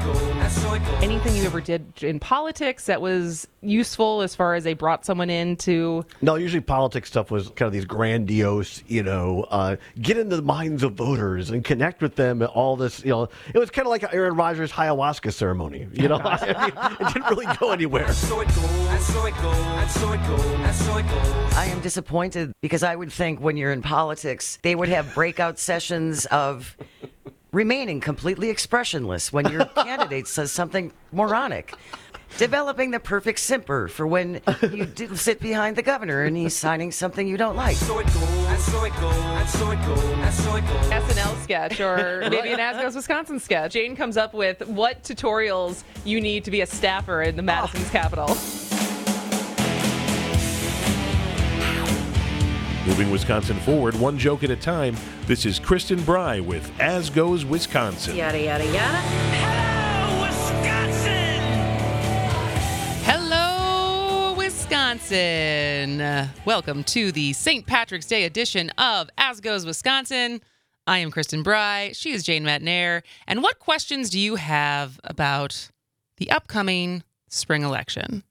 Anything you ever did in politics that was useful as far as they brought someone in to... No, usually politics stuff was kind of these grandiose, get into the minds of voters and connect with them and all this, it was kind of like Aaron Rodgers' ayahuasca ceremony, I mean, it didn't really go anywhere. I am disappointed because I would think when you're in politics, they would have breakout sessions of remaining completely expressionless when your candidate says something moronic. Developing the perfect simper for when you sit behind the governor and he's signing something you don't like. SNL sketch or maybe an As Goes Wisconsin sketch. Jane comes up with what tutorials you need to be a staffer in the Madison's Capitol. Moving Wisconsin forward, one joke at a time, this is Kristen Bry with As Goes Wisconsin. Yada, yada, yada. Hello, Hello, Wisconsin! Wisconsin. Welcome to the St. Patrick's Day edition of As Goes Wisconsin. I am Kristen Bry. She is Jane Matnair. And what questions do you have about the upcoming spring election?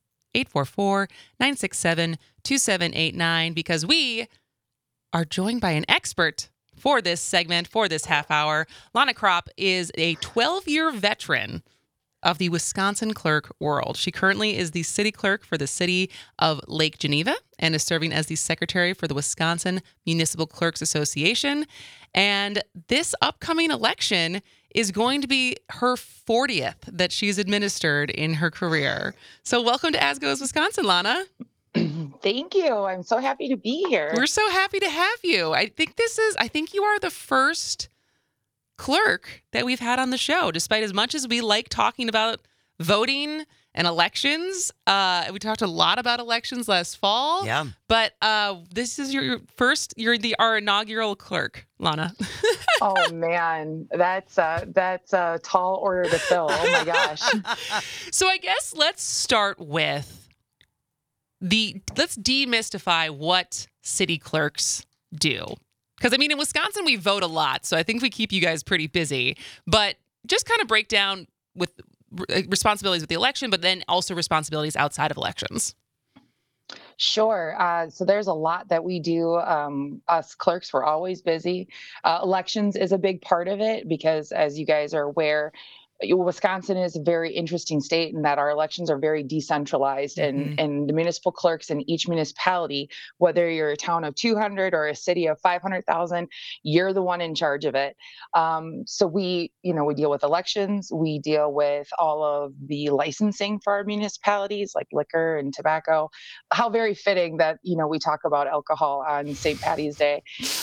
844-967-2789, because we are joined by an expert for this segment, for this half hour. Lana Kropp is a 12-year veteran of the Wisconsin clerk world. She currently is the city clerk for the city of Lake Geneva and is serving as the secretary for the Wisconsin Municipal Clerks Association. And this upcoming election is going to be her 40th that she's administered in her career. So welcome to As Goes Wisconsin, Lana. Thank you. I'm so happy to be here. We're so happy to have you. I think you are the first clerk that we've had on the show, despite as much as we like talking about voting and elections. We talked a lot about elections last fall. Yeah. But this is your first, our inaugural clerk, Lana. Oh man, that's a tall order to fill. Oh my gosh. So I guess let's start with let's demystify what city clerks do. Because, I mean, in Wisconsin, we vote a lot, so I think we keep you guys pretty busy. But just kind of break down with responsibilities with the election, but then also responsibilities outside of elections. Sure. So there's a lot that we do. Us clerks, we're always busy. Elections is a big part of it because, as you guys are aware, Wisconsin is a very interesting state in that our elections are very decentralized, and the municipal clerks in each municipality, whether you're a town of 200 or a city of 500,000, you're the one in charge of it. So we deal with elections. We deal with all of the licensing for our municipalities, like liquor and tobacco. How very fitting that, we talk about alcohol on St. Patty's Day.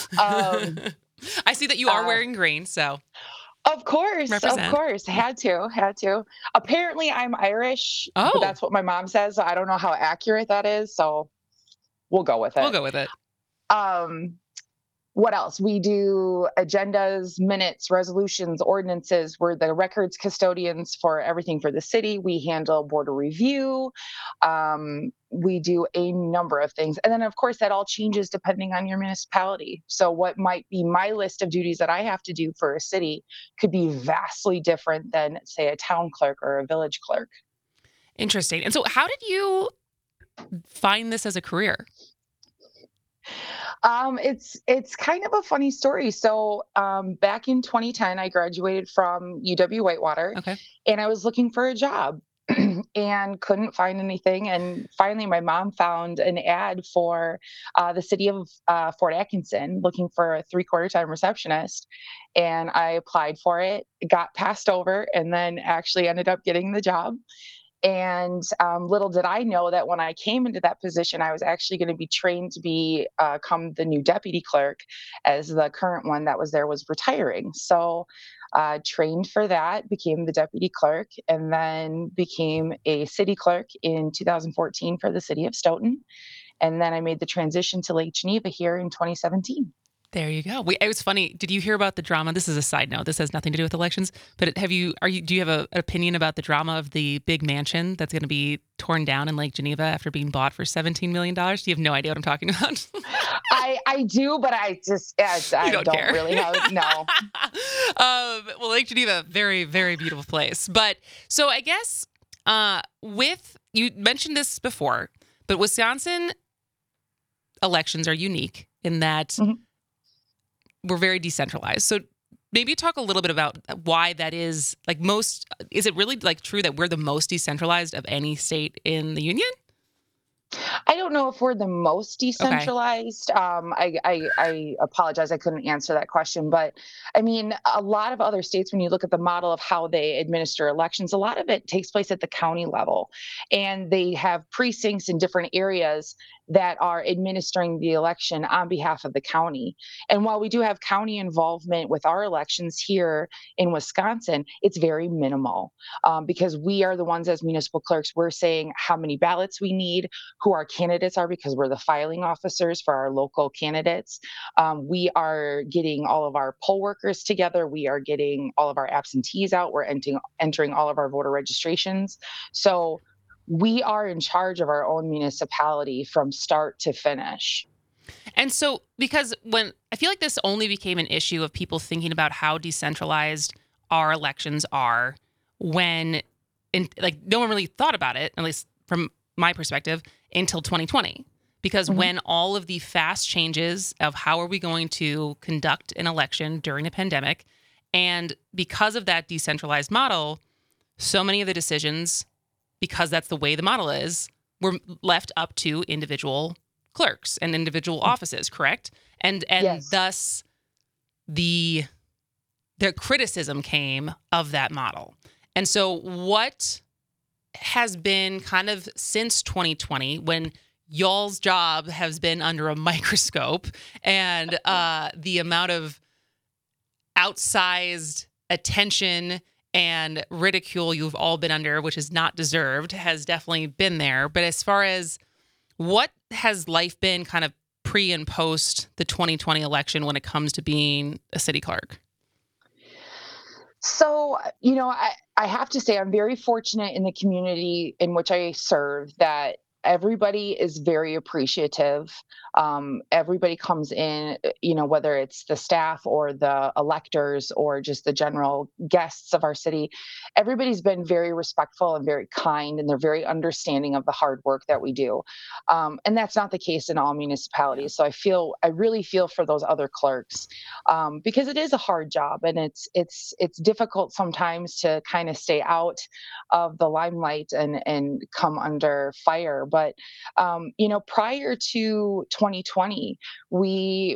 I see that you are wearing green, so... Of course. Had to. Apparently, I'm Irish. Oh. But that's what my mom says. So I don't know how accurate that is. So we'll go with it. What else? We do agendas, minutes, resolutions, ordinances. We're the records custodians for everything for the city. We handle border review. We do a number of things. And then, of course, that all changes depending on your municipality. So what might be my list of duties that I have to do for a city could be vastly different than, say, a town clerk or a village clerk. Interesting. And so how did you find this as a career? It's kind of a funny story. So back in 2010, I graduated from UW-Whitewater, and I was looking for a job and couldn't find anything. And finally, my mom found an ad for the city of Fort Atkinson looking for a 3/4 time receptionist. And I applied for it, got passed over, and then actually ended up getting the job. And little did I know that when I came into that position, I was actually going to be trained to become the new deputy clerk, as the current one that was there was retiring. So trained for that, became the deputy clerk, and then became a city clerk in 2014 for the city of Stoughton. And then I made the transition to Lake Geneva here in 2017. There you go. It was funny. Did you hear about the drama? This is a side note. This has nothing to do with elections. But do you have an opinion about the drama of the big mansion that's going to be torn down in Lake Geneva after being bought for $17 million? Do you have no idea what I'm talking about? I do, but I don't care. Really have no. Well, Lake Geneva, very, very beautiful place. But so I guess you mentioned this before, but Wisconsin elections are unique in that we're very decentralized. So maybe talk a little bit about why that is. Like is it really like true that we're the most decentralized of any state in the union? I don't know if we're the most decentralized. Okay. I apologize. I couldn't answer that question. But I mean, a lot of other states, when you look at the model of how they administer elections, a lot of it takes place at the county level. And they have precincts in different areas that are administering the election on behalf of the county. And while we do have county involvement with our elections here in Wisconsin, it's very minimal because we are the ones as municipal clerks, we're saying how many ballots we need, who our candidates are, because we're the filing officers for our local candidates. We are getting all of our poll workers together. We are getting all of our absentees out. We're entering all of our voter registrations. So we are in charge of our own municipality from start to finish. And so, because when I feel like this only became an issue of people thinking about how decentralized our elections are when, no one really thought about it, at least from my perspective, until 2020. Because when all of the fast changes of how are we going to conduct an election during a pandemic, and because of that decentralized model, so many of the decisions, because that's the way the model is, were left up to individual clerks and individual offices, correct? And yes. Thus the criticism came of that model. And so what has been kind of since 2020, when y'all's job has been under a microscope and the amount of outsized attention and ridicule you've all been under, which is not deserved, has definitely been there. But as far as what has life been kind of pre and post the 2020 election when it comes to being a city clerk? So, I have to say I'm very fortunate in the community in which I serve that everybody is very appreciative. Everybody comes in, whether it's the staff or the electors or just the general guests of our city, everybody's been very respectful and very kind, and they're very understanding of the hard work that we do. And that's not the case in all municipalities. So I really feel for those other clerks because it is a hard job, and it's difficult sometimes to kind of stay out of the limelight and come under fire. But, prior to 2020, we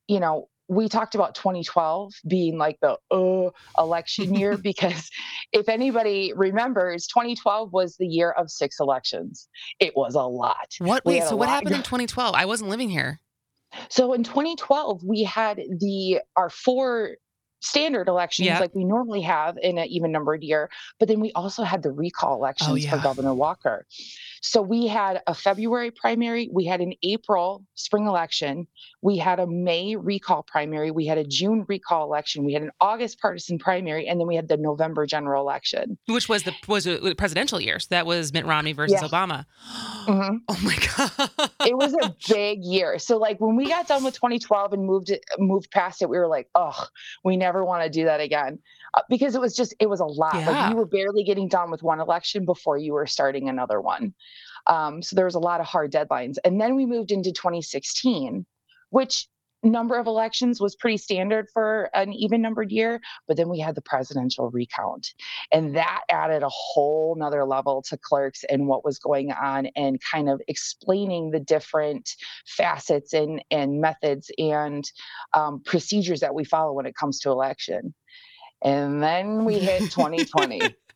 talked about 2012 being like the election year, because if anybody remembers, 2012 was the year of 6 elections. It was a lot. What happened in 2012? I wasn't living here. So in 2012, we had our 4 standard elections like we normally have in an even numbered year, but then we also had the recall elections for Governor Walker. So we had a February primary, we had an April spring election, we had a May recall primary, we had a June recall election, we had an August partisan primary, and then we had the November general election, which was the presidential year. So that was Mitt Romney versus Obama. Mm-hmm. Oh my God. It was a big year. So like when we got done with 2012 and moved past it, we were like, we never want to do that again. Because it was a lot. Yeah. Like you were barely getting done with one election before you were starting another one. So there was a lot of hard deadlines. And then we moved into 2016, which number of elections was pretty standard for an even numbered year. But then we had the presidential recount, and that added a whole nother level to clerks and what was going on, and kind of explaining the different facets and methods and procedures that we follow when it comes to election. And then we hit 2020.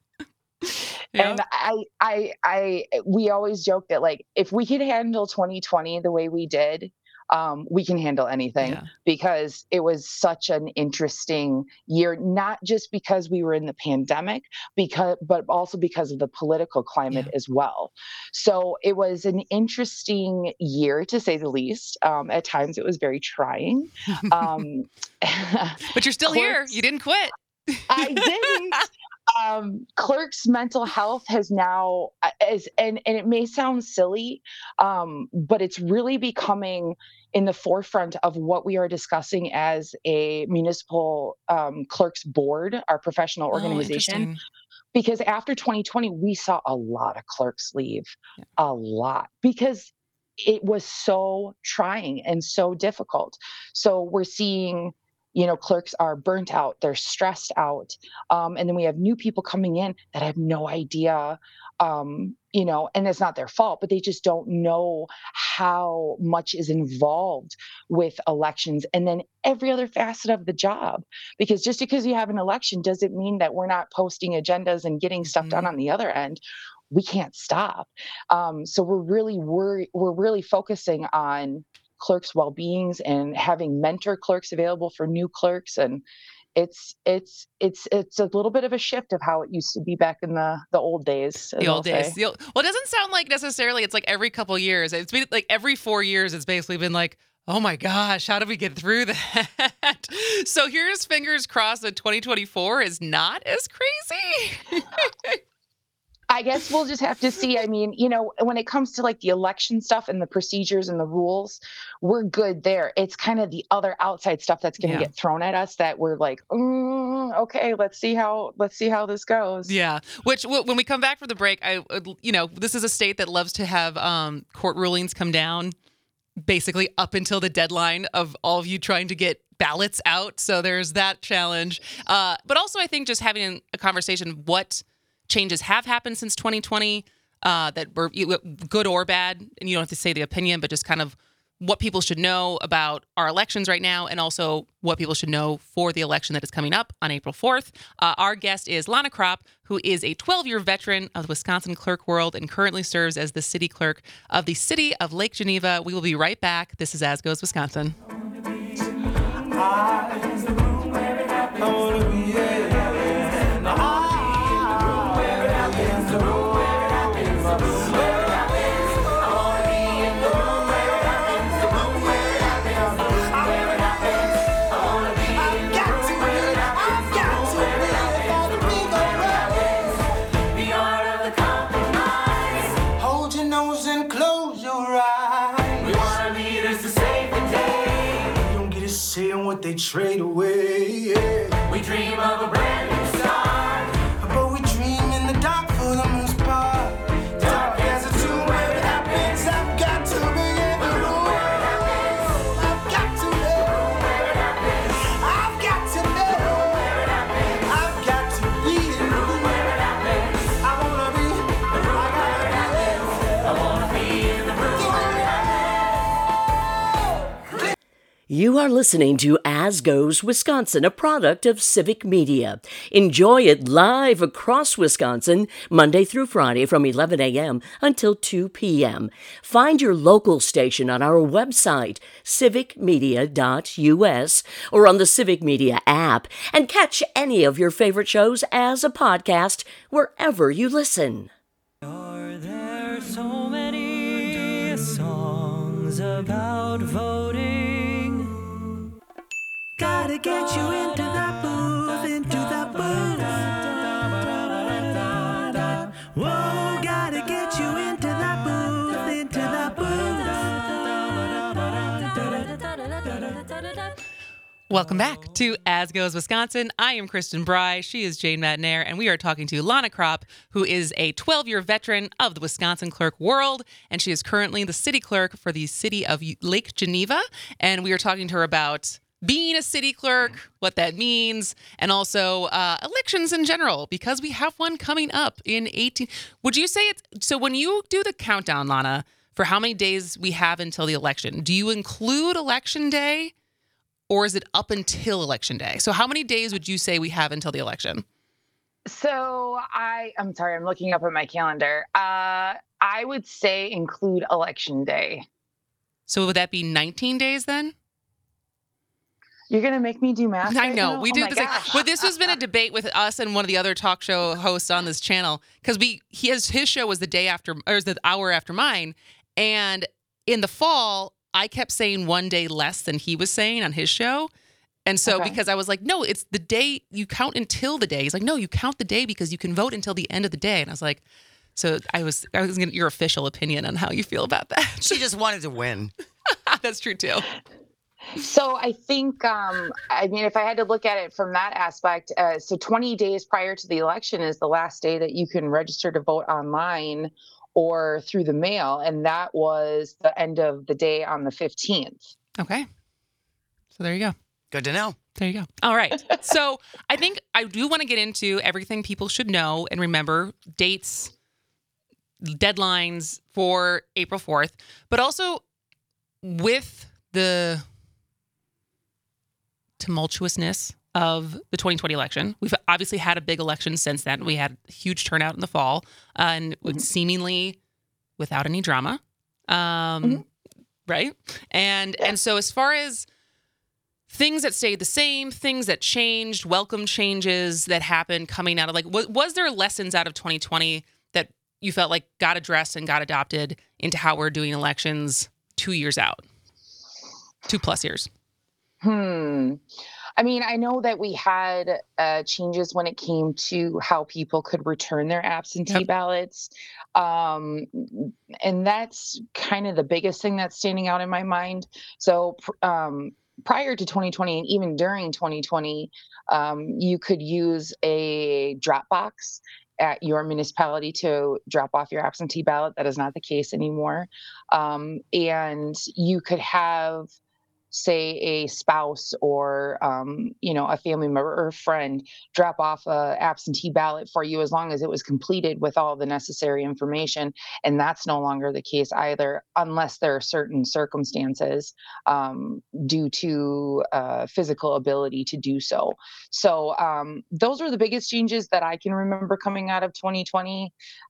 And we always joke that like, if we could handle 2020 the way we did, we can handle anything, because it was such an interesting year, not just because we were in the pandemic, but also because of the political climate as well. So it was an interesting year, to say the least. At times it was very trying. But you're still here. You didn't quit. I didn't. Clerks' mental health has now, and it may sound silly, but it's really becoming in the forefront of what we are discussing as a municipal clerks board, our professional organization. Because after 2020, we saw a lot of clerks leave, a lot, because it was so trying and so difficult. So we're seeing, clerks are burnt out, they're stressed out. And then we have new people coming in that have no idea, and it's not their fault, but they just don't know how much is involved with elections and then every other facet of the job. Because just because you have an election doesn't mean that we're not posting agendas and getting stuff done on the other end. We can't stop. So we're really focusing on clerks' well-beings and having mentor clerks available for new clerks, and it's a little bit of a shift of how it used to be back in the old days. Well, it doesn't sound like necessarily it's like every couple years. It's been like every 4 years. It's basically been like, oh my gosh, how do we get through that? So here's fingers crossed that 2024 is not as crazy. I guess we'll just have to see. I mean, when it comes to like the election stuff and the procedures and the rules, we're good there. It's kind of the other outside stuff that's going to get thrown at us that we're like, okay, let's see how this goes. Yeah. Which when we come back from the break, this is a state that loves to have court rulings come down basically up until the deadline of all of you trying to get ballots out. So there's that challenge. But also I think just having a conversation, what changes have happened since 2020 that were good or bad, and you don't have to say the opinion, but just kind of what people should know about our elections right now, and also what people should know for the election that is coming up on April 4th. Our guest is Lana Kropp, who is a 12-year veteran of the Wisconsin clerk world and currently serves as the city clerk of the city of Lake Geneva. We will be right back. This is As Goes Wisconsin. They trade away. We dream of a brand new start, but we dream in the dark for the most part. Dark as a tomb where it happens. I've got to be in the room. I've got to know where it happens. I've got to know where it happens. I've got to be in the room where it happens. I wanna be the room where it happens. I wanna be in the room where it happens. You are listening to As Goes Wisconsin, a product of Civic Media. Enjoy it live across Wisconsin, Monday through Friday from 11 a.m. until 2 p.m. Find your local station on our website, civicmedia.us, or on the Civic Media app, and catch any of your favorite shows as a podcast wherever you listen. Are there so many songs about voting? Gotta get you into that booth, Whoa, gotta get you into that booth, Welcome back to As Goes Wisconsin. I am Kristen Bry. She is Jane Matnair, and we are talking to Lana Kropp, who is a 12-year veteran of the Wisconsin clerk world, and she is currently the city clerk for the city of Lake Geneva. And we are talking to her about being a city clerk, what that means, and also elections in general, because we have one coming up in 18. Would you say it's so when you do the countdown, Lana, for how many days we have until the election, do you include election day, or is it up until election day? So how many days would you say we have until the election? So I'm sorry, I'm looking up at my calendar. I would say include election day. So would that be 19 days then? You're going to make me do math. I right know now? we Oh do my this. gosh. But this has been a debate with us and one of the other talk show hosts on this channel because his show was the day after, or the hour after mine, and in the fall I kept saying 1 day less than he was saying on his show, and so because I was like, no, it's the day you count until the day. He's like, no, you count the day because you can vote until the end of the day, and I was like, so I was going to get your official opinion on how you feel about that. She just wanted to win. That's true too. So I think, I mean, if I had to look at it from that aspect, so 20 days prior to the election is the last day that you can register to vote online or through the mail. And that was the end of the day on the 15th. Okay. So there you go. Good to know. There you go. All right. So I think I do want to get into everything people should know and remember, dates, deadlines for April 4th, but also with the tumultuousness of the 2020 election. We've obviously had a big election since then. We had a huge turnout in the fall and seemingly without any drama. Right? And so as far as things that stayed the same, things that changed, welcome changes that happened coming out of was there lessons out of 2020 that you felt like got addressed and got adopted into how we're doing elections 2 years out? 2+ years. I mean, I know that we had changes when it came to how people could return their absentee ballots. And that's kind of the biggest thing that's standing out in my mind. So prior to 2020 and even during 2020, you could use a drop box at your municipality to drop off your absentee ballot. That is not the case anymore. And you could have, say, a spouse or, a family member or a friend drop off a absentee ballot for you as long as it was completed with all the necessary information. And that's no longer the case either, unless there are certain circumstances due to physical ability to do so. So those are the biggest changes that I can remember coming out of 2020.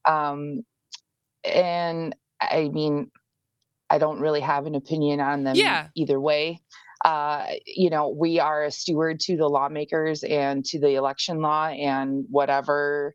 And I mean, I don't really have an opinion on them either way. We are a steward to the lawmakers and to the election law, and whatever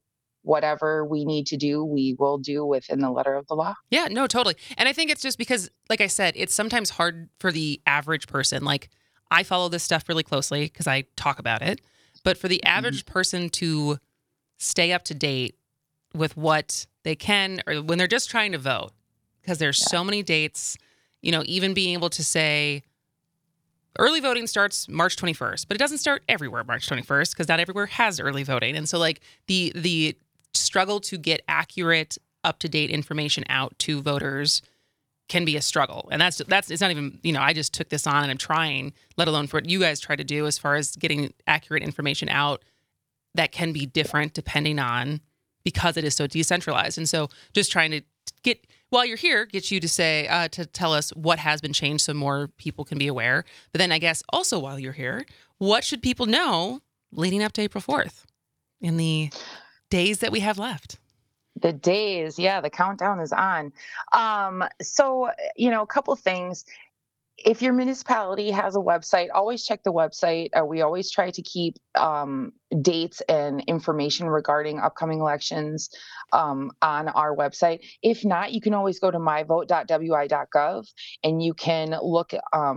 we need to do, we will do within the letter of the law. Yeah, no, totally. And I think it's just because, like I said, it's sometimes hard for the average person. Like, I follow this stuff really closely because I talk about it. But for the average person to stay up to date with what they can, or when they're just trying to vote, because there's so many dates, even being able to say early voting starts March 21st, but it doesn't start everywhere March 21st because not everywhere has early voting. And so like the struggle to get accurate, up-to-date information out to voters can be a struggle. And that's it's not even, I just took this on and I'm trying, let alone for what you guys try to do as far as getting accurate information out that can be different depending on, because it is so decentralized. And so just trying to get, while you're here, get you to say, to tell us what has been changed so more people can be aware. But then I guess also while you're here, what should people know leading up to April 4th in the days that we have left? The days, the countdown is on. So, a couple things. If your municipality has a website, always check the website. We always try to keep dates and information regarding upcoming elections on our website. If not, you can always go to myvote.wi.gov and you can look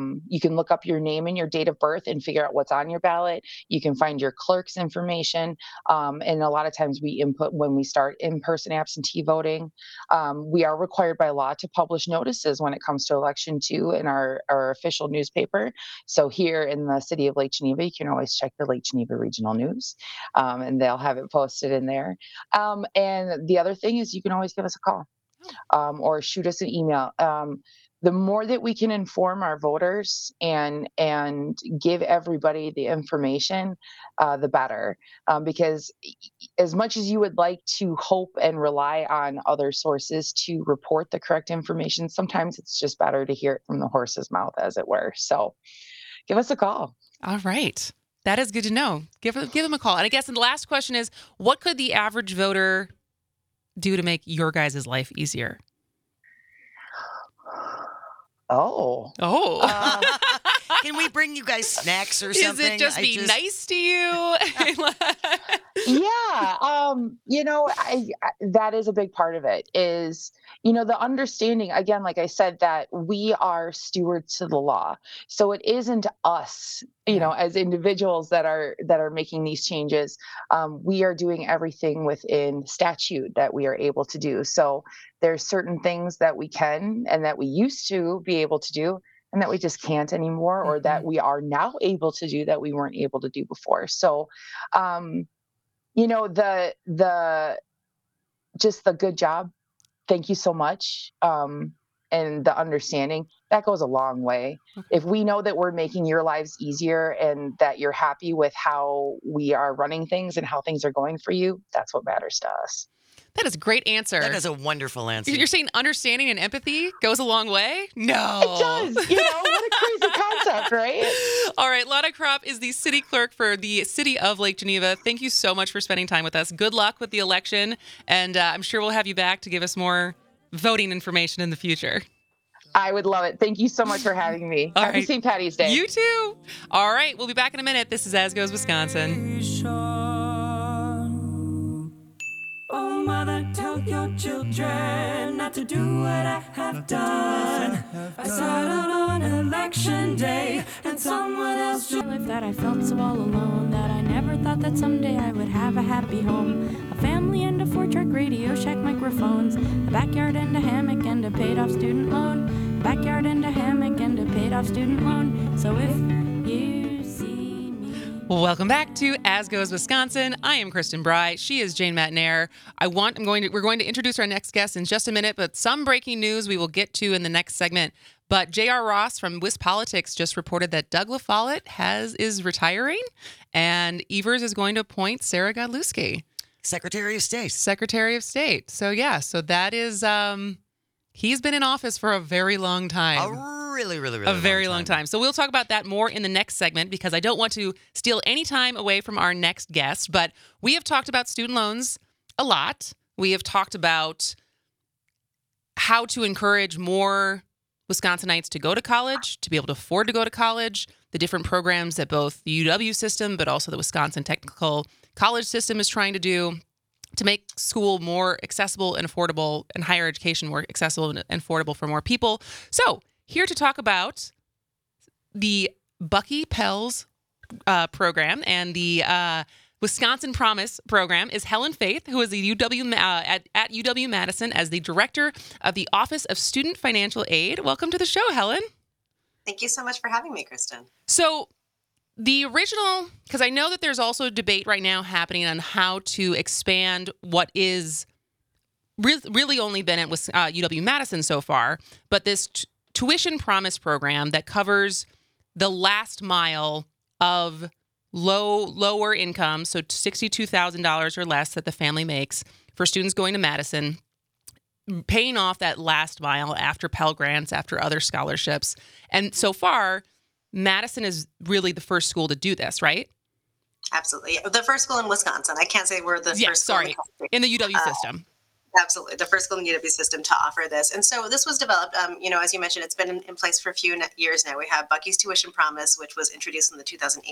up your name and your date of birth and figure out what's on your ballot. You can find your clerk's information. And a lot of times we input when we start in-person absentee voting. We are required by law to publish notices when it comes to election 2 in our official newspaper. So here in the city of Lake Geneva, you can always check the Lake Geneva Regional News, and they'll have it posted in there. And the other thing is you can always give us a call or shoot us an email. The more that we can inform our voters and give everybody the information, the better. Because as much as you would like to hope and rely on other sources to report the correct information, sometimes it's just better to hear it from the horse's mouth, as it were. So give us a call. All right. That is good to know. Give them a call. And I guess the last question is, what could the average voter do to make your guys' life easier? Oh. Can we bring you guys snacks or something? Is it just be nice to you? Yeah. That is a big part of it is, the understanding, again, like I said, that we are stewards to the law. So it isn't us, as individuals that are making these changes. We are doing everything within statute that we are able to do. So there's certain things that we can and that we used to be able to do and that we just can't anymore, or that we are now able to do that we weren't able to do before. So, just the good job. Thank you so much. And the understanding that goes a long way. If we know that we're making your lives easier and that you're happy with how we are running things and how things are going for you, that's what matters to us. That is a great answer. That is a wonderful answer. You're saying understanding and empathy goes a long way? No. It does. What a crazy concept, right? All right. Lana Kropp is the city clerk for the city of Lake Geneva. Thank you so much for spending time with us. Good luck with the election. And I'm sure we'll have you back to give us more voting information in the future. I would love it. Thank you so much for having me. Happy St. Patty's Day. You too. All right. We'll be back in a minute. This is As Goes Wisconsin. Oh, mother, tell your children not to do what I have done. I sat out on election day, and someone else life that I felt so all alone, that I never thought that someday I would have a happy home, a family and a 4-track Radio Shack microphones, a backyard and a hammock and a paid off student loan, backyard and a hammock and a paid off student loan. So if you welcome back to As Goes Wisconsin. I am Kristen Bry. She is Jane Matnair. We're going to introduce our next guest in just a minute, but some breaking news we will get to in the next segment. But J.R. Ross from WisPolitics just reported that Doug LaFollette is retiring, and Evers is going to appoint Sarah Godlewski, Secretary of State. So that is he's been in office for a very long time. Really a very long time. So we'll talk about that more in the next segment, because I don't want to steal any time away from our next guest. But we have talked about student loans a lot. We have talked about how to encourage more Wisconsinites to go to college, to be able to afford to go to college, the different programs that both the UW system, but also the Wisconsin Technical College system is trying to do to make school more accessible and affordable, and higher education more accessible and affordable for more people. So here to talk about the Bucky Pels program and the Wisconsin Promise program is Helen Faith, who is the at UW-Madison as the director of the Office of Student Financial Aid. Welcome to the show, Helen. Thank you so much for having me, Kristen. So the original, because I know that there's also a debate right now happening on how to expand what is really only been at UW-Madison so far, but this Tuition Promise program that covers the last mile of lower income, so $62,000 or less that the family makes for students going to Madison, paying off that last mile after Pell Grants, after other scholarships. And so far, Madison is really the first school to do this, right? Absolutely. The first school in Wisconsin. I can't say we're the first school in the UW system. Absolutely. The first school in the UW system to offer this. And so this was developed, as you mentioned, it's been in place for a few years now. We have Bucky's Tuition Promise, which was introduced in the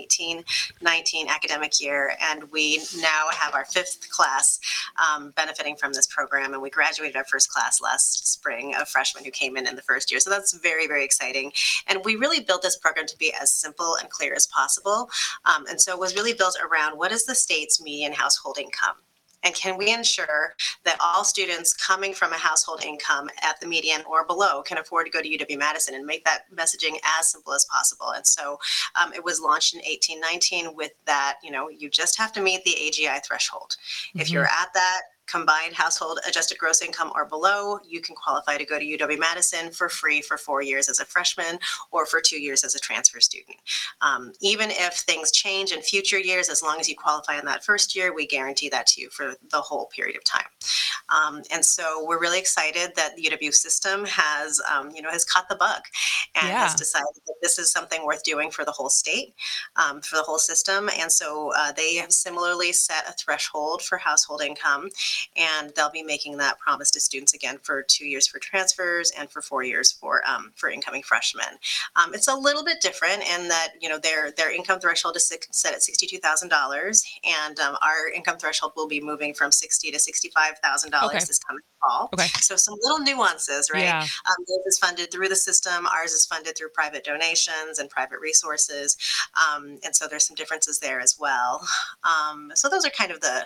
2018-19 academic year. And we now have our 5th class benefiting from this program. And we graduated our first class last spring of freshmen who came in the first year. So that's very, very exciting. And we really built this program to be as simple and clear as possible. And so it was really built around what is the state's median household income? And can we ensure that all students coming from a household income at the median or below can afford to go to UW-Madison, and make that messaging as simple as possible? And so it was launched in 18-19 with that, you just have to meet the AGI threshold. Mm-hmm. If you're at that combined household adjusted gross income or below, you can qualify to go to UW-Madison for free for 4 years as a freshman or for 2 years as a transfer student. Even if things change in future years, as long as you qualify in that first year, we guarantee that to you for the whole period of time. And so we're really excited that the UW system has caught the bug and has decided that this is something worth doing for the whole state, for the whole system. And so they have similarly set a threshold for household income, and they'll be making that promise to students again for 2 years for transfers and for 4 years for incoming freshmen. It's a little bit different in that, their income threshold is set at $62,000, and our income threshold will be moving from $60,000 to $65,000 this coming fall. Okay. So some little nuances, right? Yeah. Theirs is funded through the system. Ours is funded through private donations and private resources. And so there's some differences there as well. So those are kind of the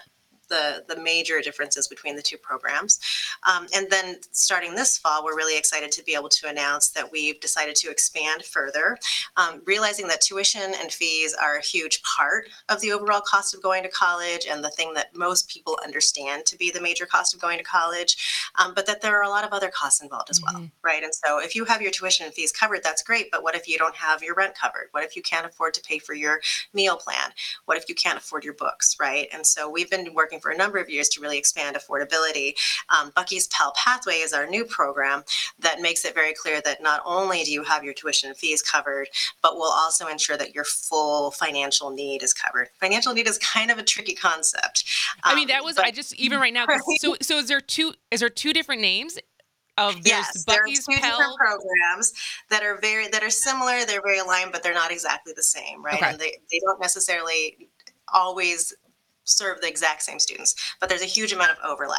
major differences between the two programs. And then starting this fall, we're really excited to be able to announce that we've decided to expand further, realizing that tuition and fees are a huge part of the overall cost of going to college and the thing that most people understand to be the major cost of going to college, but that there are a lot of other costs involved as well, right? And so if you have your tuition and fees covered, that's great, but what if you don't have your rent covered? What if you can't afford to pay for your meal plan? What if you can't afford your books, right? And so we've been working for a number of years to really expand affordability. Bucky's Pell Pathway is our new program that makes it very clear that not only do you have your tuition and fees covered, but will also ensure that your full financial need is covered. Financial need is kind of a tricky concept. I mean, even right now. So is there two different names? Yes, Bucky's there are two Pell different programs that are similar. They're very aligned, but they're not exactly the same, right? Okay. And they don't necessarily always serve the exact same students, but there's a huge amount of overlap.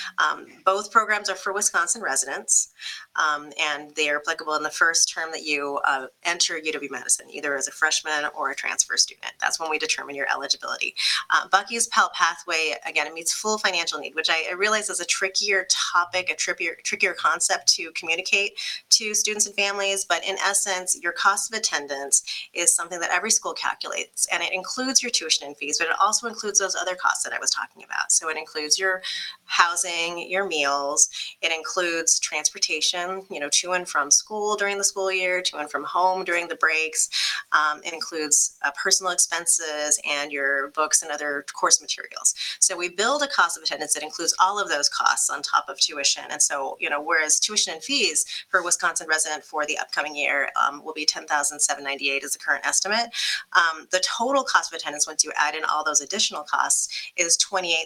Both programs are for Wisconsin residents, and they are applicable in the first term that you enter UW-Madison, either as a freshman or a transfer student. That's when we determine your eligibility. Bucky's Pell Pathway, again, it meets full financial need, which I realize is a trickier topic, a trickier concept to communicate to students and families, but in essence, your cost of attendance is something that every school calculates, and it includes your tuition and fees, but it also includes those other costs that I was talking about. So it includes your housing, your meals, it includes transportation, to and from school during the school year, to and from home during the breaks. It includes personal expenses and your books and other course materials. So we build a cost of attendance that includes all of those costs on top of tuition. And so, whereas tuition and fees for a Wisconsin resident for the upcoming year will be $10,798 is the current estimate. The total cost of attendance, once you add in all those additional costs, is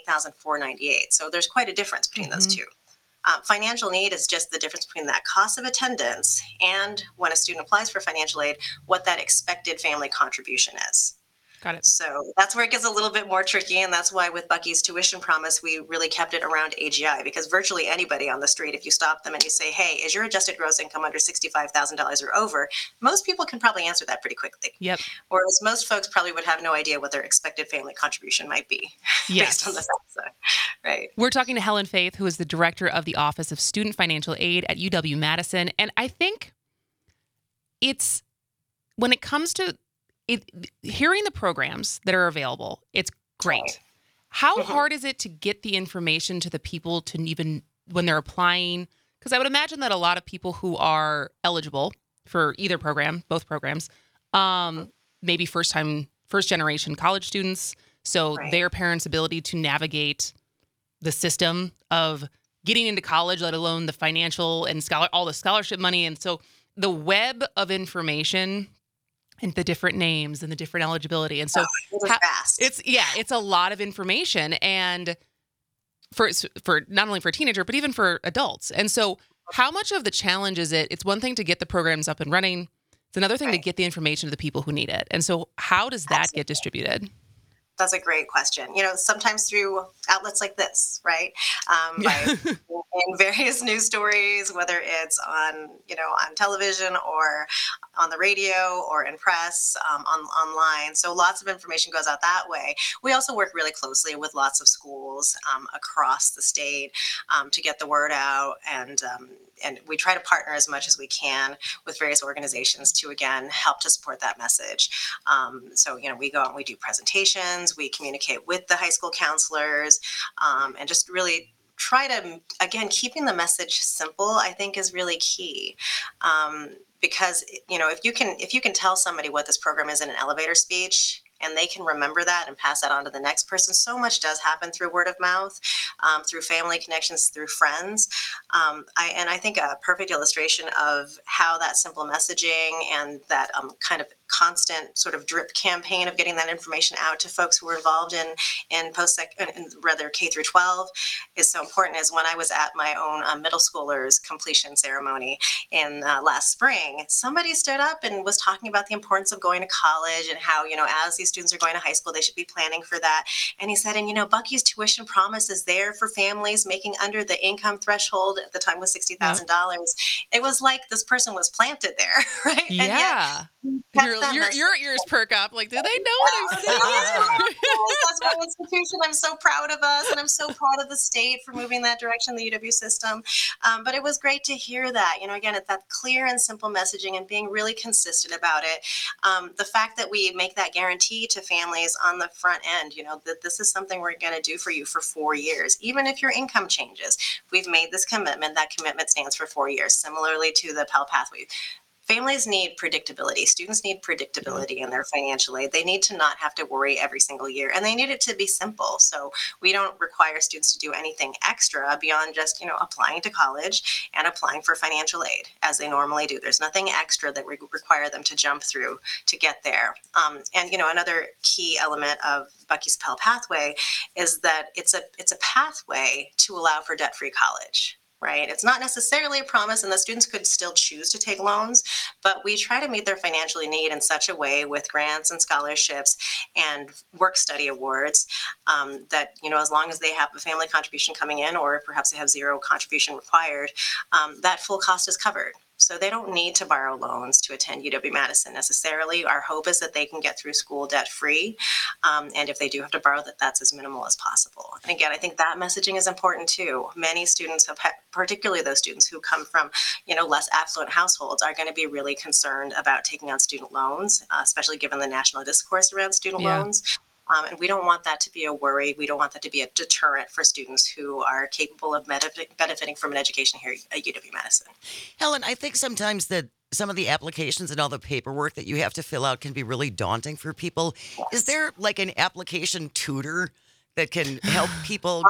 $28,498. So there's quite a difference between those two. Financial need is just the difference between that cost of attendance and, when a student applies for financial aid, what that expected family contribution is. Got it. So that's where it gets a little bit more tricky, and that's why with Bucky's Tuition Promise, we really kept it around AGI, because virtually anybody on the street, if you stop them and you say, hey, is your adjusted gross income under $65,000 or over, most people can probably answer that pretty quickly. Yep. Whereas most folks probably would have no idea what their expected family contribution might be based on the FAFSA. Right. We're talking to Helen Faith, who is the director of the Office of Student Financial Aid at UW-Madison. And I think when it comes to hearing the programs that are available, it's great. Right. How hard is it to get the information to the people to even when they're applying? Because I would imagine that a lot of people who are eligible for either program, both programs, maybe first generation college students. So their parents' ability to navigate the system of getting into college, let alone the financial and all the scholarship money. And so the web of information and the different names and the different eligibility. And so it's a lot of information, and for not only for a teenager, but even for adults. And so how much of the challenge is it? It's one thing to get the programs up and running. It's another thing to get the information to the people who need it. And so how does that get distributed? That's a great question. Sometimes through outlets like this, right? In various news stories, whether it's on television or on the radio or in press, online. So lots of information goes out that way. We also work really closely with lots of schools across the state to get the word out, and we try to partner as much as we can with various organizations to, again, help to support that message. So, we go out and we do presentations, we communicate with the high school counselors, and just really try to, again, keeping the message simple, I think, is really key. Because, if you can tell somebody what this program is in an elevator speech, and they can remember that and pass that on to the next person. So much does happen through word of mouth, through family connections, through friends. I think a perfect illustration of how that simple messaging and that kind of constant sort of drip campaign of getting that information out to folks who were involved in rather K through 12 is so important. Is when I was at my own middle schoolers completion ceremony in last spring, somebody stood up and was talking about the importance of going to college and how, as these students are going to high school, they should be planning for that. And he said, and Bucky's Tuition Promise is there for families making under the income threshold. At the time was $60,000. It was like this person was planted there, right? Yeah. Your ears perk up. Like, do they know what I'm saying? That's my institution. I'm so proud of us, and I'm so proud of the state for moving that direction, the UW system. But it was great to hear that. Again, it's that clear and simple messaging and being really consistent about it. The fact that we make that guarantee to families on the front end, that this is something we're going to do for you for 4 years, even if your income changes. We've made this commitment. That commitment stands for 4 years, similarly to the Pell Pathway. Families need predictability. Students need predictability in their financial aid. They need to not have to worry every single year, and they need it to be simple. So we don't require students to do anything extra beyond just, applying to college and applying for financial aid as they normally do. There's nothing extra that we require them to jump through to get there. Another key element of Bucky's Pell Pathway is that it's a pathway to allow for debt-free college. Right. It's not necessarily a promise, and the students could still choose to take loans, but we try to meet their financial need in such a way with grants and scholarships and work study awards that, as long as they have a family contribution coming in, or perhaps they have zero contribution required, that full cost is covered. So they don't need to borrow loans to attend UW-Madison necessarily. Our hope is that they can get through school debt-free. And if they do have to borrow, that's as minimal as possible. And again, I think that messaging is important too. Many students particularly those students who come from, less affluent households, are going to be really concerned about taking on student loans, especially given the national discourse around student loans. And we don't want that to be a worry. We don't want that to be a deterrent for students who are capable of benefiting from an education here at UW-Madison. Helen, I think sometimes that some of the applications and all the paperwork that you have to fill out can be really daunting for people. Yes. Is there like an application tutor that can help people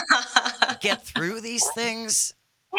get through these things?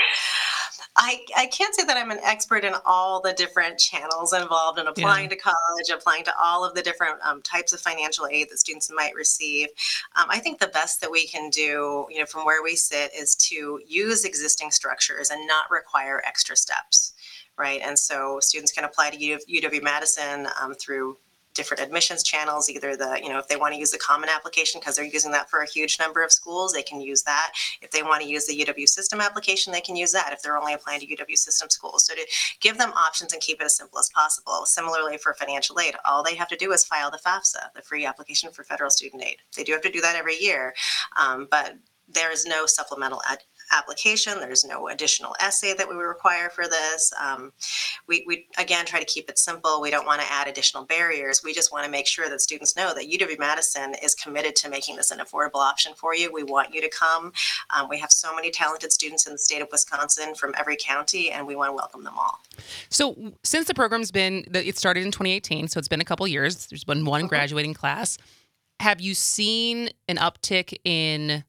I can't say that I'm an expert in all the different channels involved in applying to college, applying to all of the different types of financial aid that students might receive. I think the best that we can do, from where we sit, is to use existing structures and not require extra steps, right? And so students can apply to UW-Madison through different admissions channels, either if they want to use the common application because they're using that for a huge number of schools, they can use that. If they want to use the UW system application, they can use that if they're only applying to UW system schools. So to give them options and keep it as simple as possible. Similarly for financial aid, all they have to do is file the FAFSA, the free application for federal student aid. They do have to do that every year, but there is no supplemental application. There's no additional essay that we require for this. We again try to keep it simple. We don't want to add additional barriers. We just want to make sure that students know that UW-Madison is committed to making this an affordable option for you. We want you to come. We have so many talented students in the state of Wisconsin from every county, and we want to welcome them all. So since the program's it started in 2018, so it's been a couple years. There's been one graduating class. Have you seen an uptick in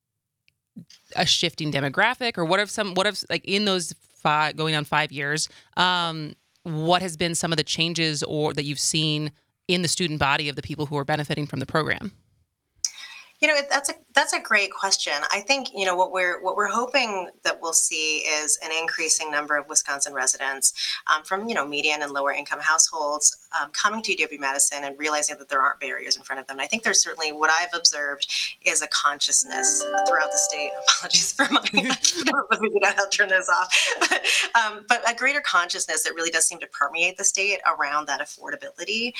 a shifting demographic, or what if in those going on 5 years, what has been some of the changes or that you've seen in the student body of the people who are benefiting from the program? That's a great question. I think, what we're hoping that we'll see is an increasing number of Wisconsin residents from, median and lower income households coming to UW-Madison and realizing that there aren't barriers in front of them. And I think there's certainly, what I've observed is a consciousness throughout the state. Apologies for I'll turn this off. But a greater consciousness that really does seem to permeate the state around that affordability.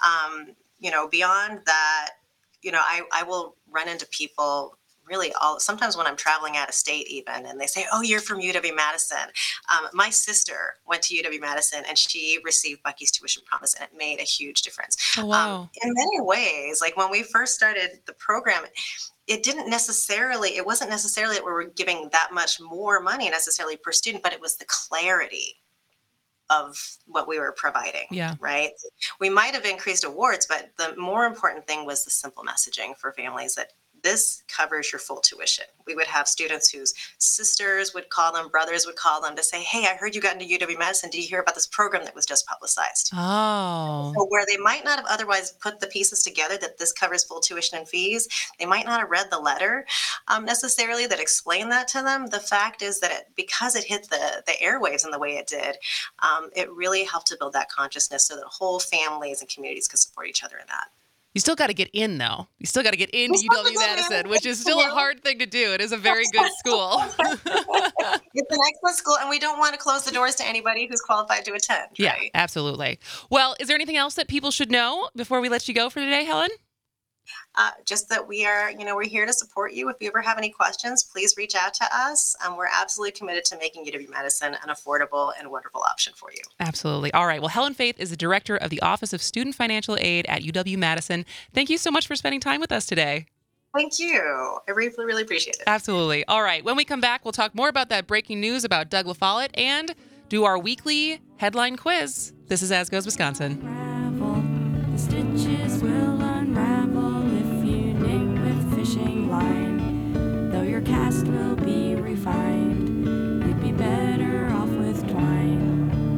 Beyond that, I will run into people really sometimes when I'm traveling out of state even, and they say, oh, you're from UW-Madison. My sister went to UW-Madison and she received Bucky's Tuition Promise, and it made a huge difference. Oh, wow. In many ways, like when we first started the program, it wasn't necessarily that we were giving that much more money necessarily per student, but it was the clarity of what we were providing. Yeah. Right. We might have increased awards, but the more important thing was the simple messaging for families that this covers your full tuition. We would have students whose sisters would call them, brothers would call them to say, hey, I heard you got into UW-Madison. Did you hear about this program that was just publicized? Oh. So where they might not have otherwise put the pieces together that this covers full tuition and fees, they might not have read the letter necessarily that explained that to them. The fact is that because it hit the airwaves in the way it did, it really helped to build that consciousness so that whole families and communities could support each other in that. You still got to get in, though. You still got to get into UW-Madison, which is still a hard thing to do. It is a very good school. It's an excellent school, and we don't want to close the doors to anybody who's qualified to attend. Yeah, right? absolutely. Well, is there anything else that people should know before we let you go for today, Helen? Just that we are, we're here to support you. If you ever have any questions, please reach out to us. We're absolutely committed to making UW-Madison an affordable and wonderful option for you. Absolutely. All right. Well, Helen Faith is the director of the Office of Student Financial Aid at UW-Madison. Thank you so much for spending time with us today. Thank you. I really, really appreciate it. Absolutely. All right. When we come back, we'll talk more about that breaking news about Doug LaFollette and do our weekly headline quiz. This is As Goes Wisconsin. The stitches will unravel if you knit with fishing line. Though your cast will be refined, you'd be better off with twine.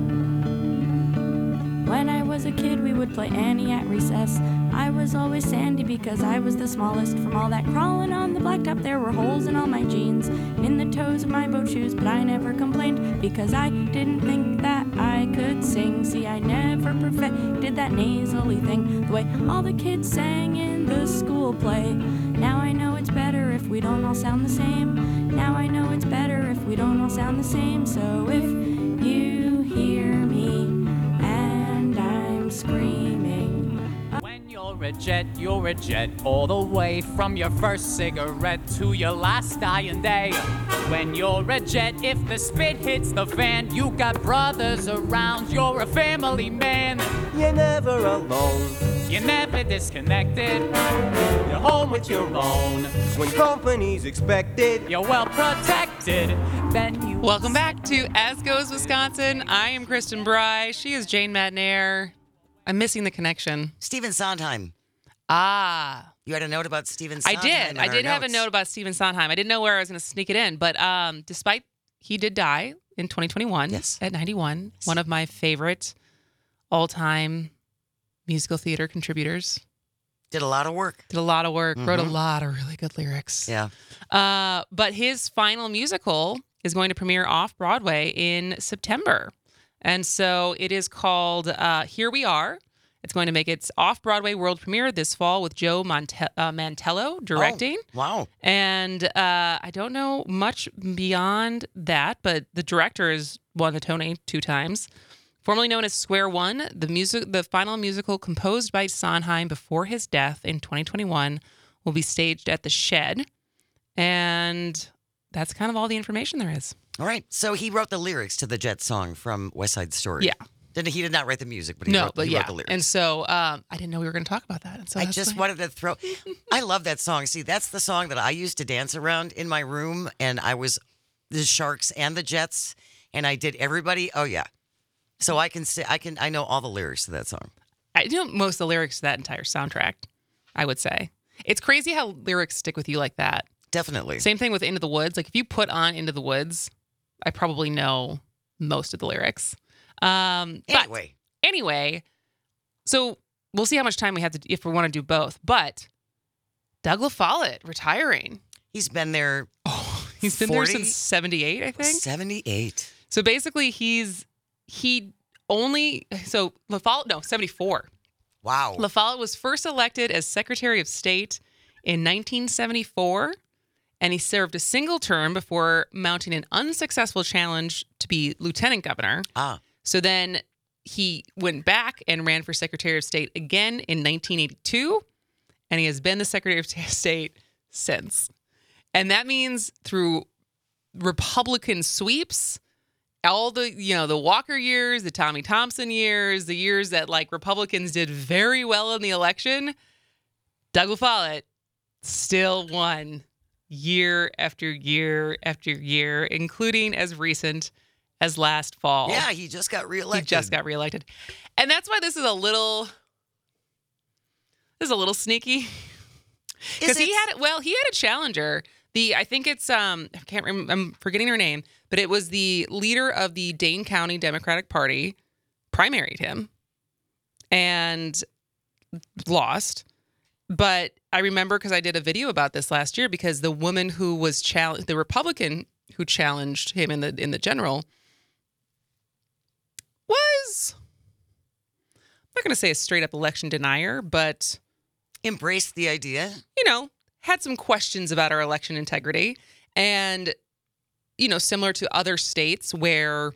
When I was a kid, we would play Annie at recess. I was always Sandy because I was the smallest. From all that crawling on the blacktop, there were holes in all my jeans, in the toes of my boat shoes, but I never complained because I didn't think that I could sing. See, I never perfected that nasally thing, the way all the kids sang in the school play. Now I know it's better if we don't all sound the same. Now I know it's better if we don't all sound the same. So if you hear me and I'm screaming, when you're a jet all the way from your first cigarette to your last dying day. When you're a jet, if the spit hits the fan, you got brothers around, you're a family man. You're never alone. You're never disconnected. You're home with your own. When company's expected, you're well protected. Then you Welcome back to As Goes Wisconsin. I am Kristen Bry. She is Jane Madnair. I'm missing the connection. Stephen Sondheim. Ah. You had a note about Stephen Sondheim. I did. I did have a note about Stephen Sondheim. I didn't know where I was going to sneak it in, but despite he did die in 2021 at 91, one of my favorite all-time musical theater contributors. Did a lot of work. Wrote a lot of really good lyrics. Yeah. But his final musical is going to premiere off-Broadway in September. And so it is called Here We Are. It's going to make its off-Broadway world premiere this fall with Joe Mantello directing. Oh, wow. And I don't know much beyond that, but the director has won the Tony 2 times. Formerly known as Square One, the final musical composed by Sondheim before his death in 2021 will be staged at the Shed. And that's kind of all the information there is. All right. So he wrote the lyrics to the Jet song from West Side Story. Yeah. He did not write the music, but he wrote the lyrics. And so I didn't know we were going to talk about that. And so I just wanted to throw... I love that song. See, that's the song that I used to dance around in my room, and I was the Sharks and the Jets, and I did everybody. Oh, yeah. So I know all the lyrics to that song. I know most of the lyrics to that entire soundtrack, I would say. It's crazy how lyrics stick with you like that. Definitely. Same thing with Into the Woods. Like if you put on Into the Woods, I probably know most of the lyrics. Anyway, so we'll see how much time we have to, if we want to do both. But Doug LaFollette retiring. He's been there. He's been there since 78, I think. 78. So basically, 74. Wow. LaFollette was first elected as Secretary of State in 1974, and he served a single term before mounting an unsuccessful challenge to be lieutenant governor. So then he went back and ran for Secretary of State again in 1982, and he has been the Secretary of State since. And that means through Republican sweeps, all the, the Walker years, the Tommy Thompson years, the years that like Republicans did very well in the election, Doug LaFollette still won year after year after year, including as recent as last fall. Yeah, he just got reelected. And that's why this is a little sneaky. Because he had a challenger. I think it's I can't remember, I'm forgetting her name, but it was the leader of the Dane County Democratic Party primaried him and lost. But I remember because I did a video about this last year, because the woman who was the Republican who challenged him in the general was, I'm not going to say a straight up election denier, but embraced the idea. Had some questions about our election integrity. And, similar to other states where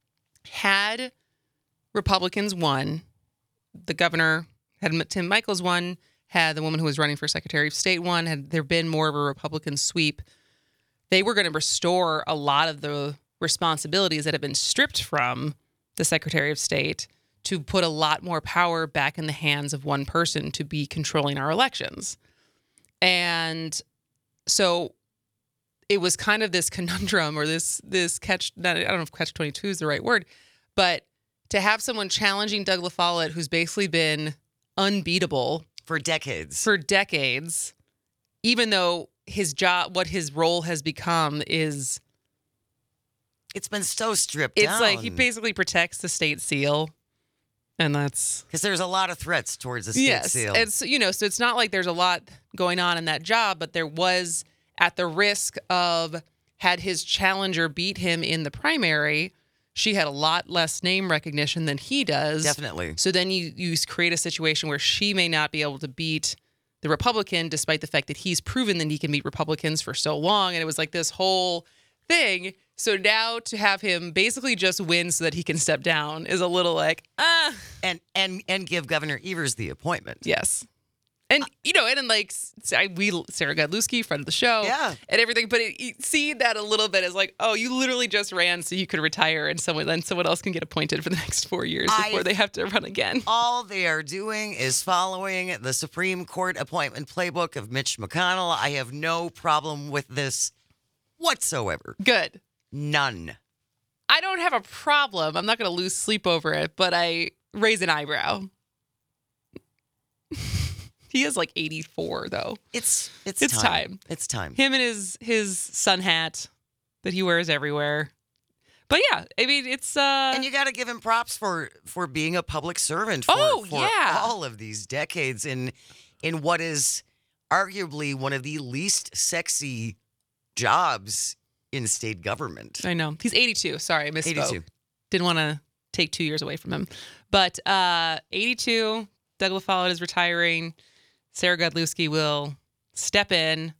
had Republicans won, the governor, had Tim Michels won, had the woman who was running for Secretary of State won, had there been more of a Republican sweep, they were going to restore a lot of the responsibilities that have been stripped from the Secretary of State to put a lot more power back in the hands of one person to be controlling our elections. And so it was kind of this conundrum, or this catch, I don't know if catch 22 is the right word, but to have someone challenging Doug LaFollette, who's basically been unbeatable for decades, even though his job, what his role has become is, it's been so stripped down. It's like he basically protects the state seal. And that's because there's a lot of threats towards the state seal. It's, so it's not like there's a lot going on in that job, but there was, at the risk of, had his challenger beat him in the primary, she had a lot less name recognition than he does. Definitely. So then you create a situation where she may not be able to beat the Republican, despite the fact that he's proven that he can beat Republicans for so long. And it was like this whole thing. So now to have him basically just win so that he can step down is a little like, And give Governor Evers the appointment. Yes. And, Sarah Godlewski, friend of the show, and everything. But see that a little bit as like, oh, you literally just ran so you could retire, and someone else can get appointed for the next 4 years before they have to run again. All they are doing is following the Supreme Court appointment playbook of Mitch McConnell. I have no problem with this whatsoever. Good. None. I don't have a problem. I'm not going to lose sleep over it, but I raise an eyebrow. He is like 84, though. It's time. It's time. Him and his sun hat that he wears everywhere. But yeah, I mean, it's and you got to give him props for being a public servant for all of these decades in what is arguably one of the least sexy jobs in state government. I know. He's 82. Sorry, I misspoke. 82. Didn't want to take 2 years away from him. But 82, Doug LaFollette is retiring. Sarah Godlewski will step in.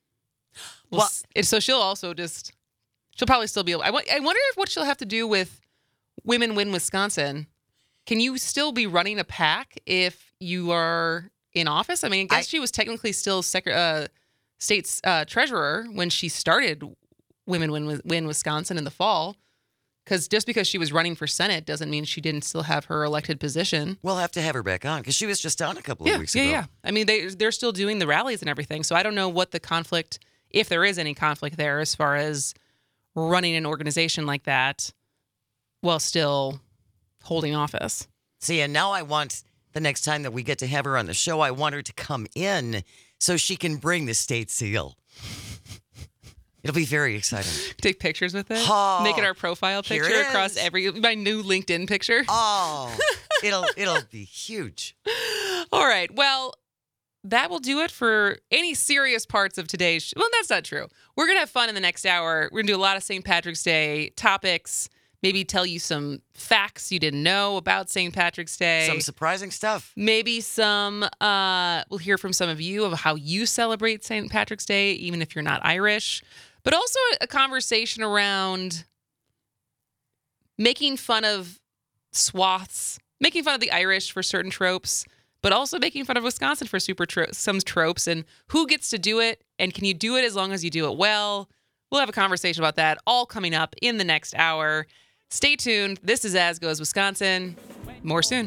So she'll also she'll probably still be able. I wonder what she'll have to do with Women Win Wisconsin. Can you still be running a PAC if you are in office? I mean, I guess she was technically still state's treasurer when she started Women Win Wisconsin in the fall. Because just because she was running for Senate doesn't mean she didn't still have her elected position. We'll have to have her back on because she was just on a couple of weeks ago. Yeah. I mean, they're still doing the rallies and everything. So I don't know what the conflict, if there is any conflict there, as far as running an organization like that while still holding office. See, and now I want the next time that we get to have her on the show, I want her to come in so she can bring the state seal. It'll be very exciting. Take pictures with it. Oh, make it our profile picture across my new LinkedIn picture. Oh, it'll be huge. All right. Well, that will do it for any serious parts of today's. Well, that's not true. We're gonna have fun in the next hour. We're gonna do a lot of St. Patrick's Day topics. Maybe tell you some facts you didn't know about St. Patrick's Day. Some surprising stuff. Maybe we'll hear from some of you of how you celebrate St. Patrick's Day, even if you're not Irish. But also a conversation around making fun of swaths, making fun of the Irish for certain tropes, but also making fun of Wisconsin for some tropes, and who gets to do it, and can you do it as long as you do it well? We'll have a conversation about that all coming up in the next hour. Stay tuned. This is As Goes Wisconsin. More soon.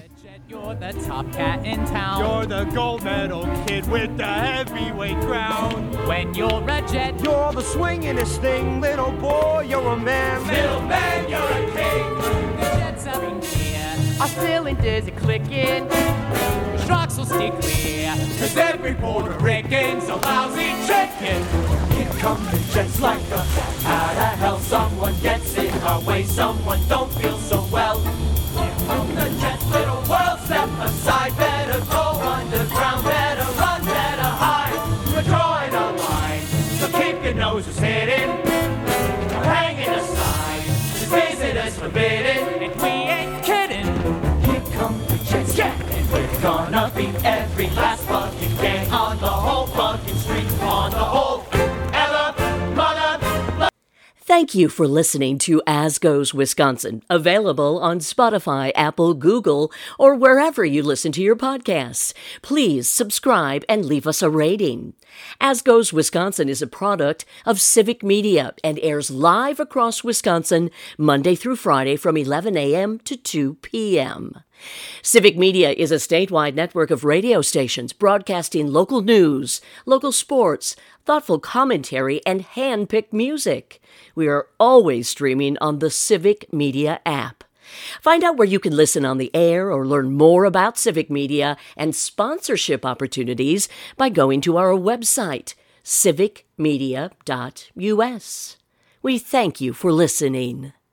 You're the top cat in town. You're the gold medal kid with the heavyweight crown. When you're a jet, You're the swingin'est thing, little boy, you're a man. little man, you're a king. The jets up in here, our cylinders are clicking. Strokes will stay clear, 'cause every Puerto Rican's a lousy chicken. Here come the jets like a out of hell. Someone gets in our way, someone don't feel so well. Here come the jets, little world, step aside. Better go underground, better run, better hide. We're drawing a line, so keep your noses hidden. We're hanging aside, this visitors forbidden, and we ain't kidding. Here come the jets, yeah, and we're gonna beat every last fucking gang on the whole fucking street, on the whole ever mother. Thank you for listening to As Goes Wisconsin, available on Spotify, Apple, Google, or wherever you listen to your podcasts. Please subscribe and leave us a rating. As Goes Wisconsin is a product of Civic Media and airs live across Wisconsin Monday through Friday from 11 a.m. to 2 p.m. Civic Media is a statewide network of radio stations broadcasting local news, local sports, thoughtful commentary, and hand-picked music. We are always streaming on the Civic Media app. Find out where you can listen on the air or learn more about Civic Media and sponsorship opportunities by going to our website, civicmedia.us. We thank you for listening.